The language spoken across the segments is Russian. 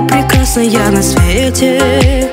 прекрасная на свете.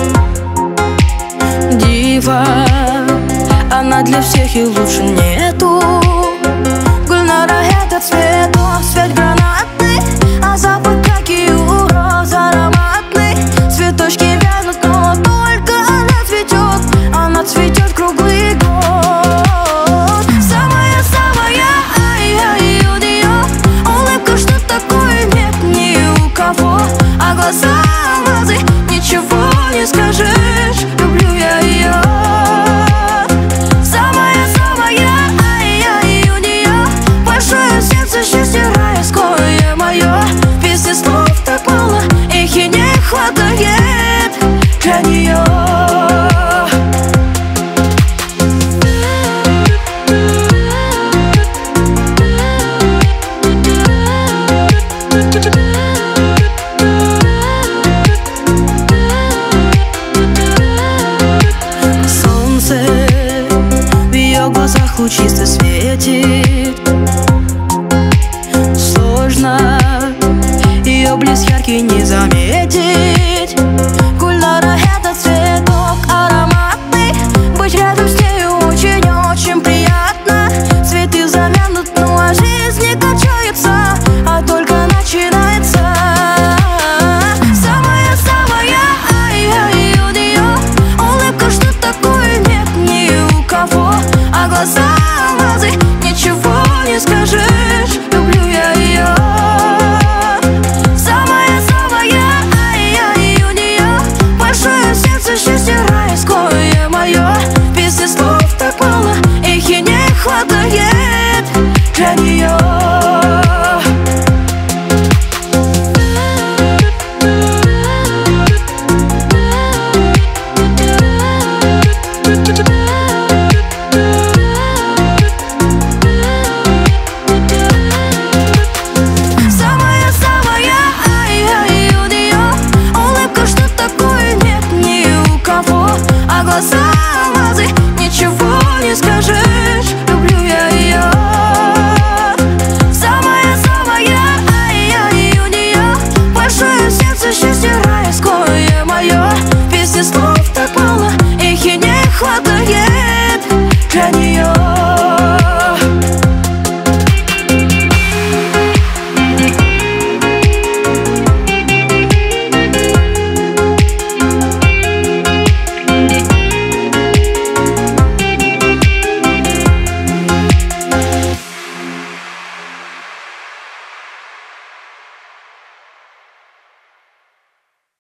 Дива, она для всех и лучше нету. Гульнара — это цветок, цвет гранатный, а запах, как и у роз, ароматный. Цветочки вянут, но только она цветет. Она цветет круглый год. Самая-самая, ай-яй, у нее улыбка, что такое нет ни у кого. А глаза алмазы, ничего не скажешь, люблю я ее. Самая-самая, ай-яй, у нее большое сердце, счастье райское мое. Без слов так мало, их и не хватает для нее. В глазах лучисто светит. Сложно ее блеск яркий не заметить.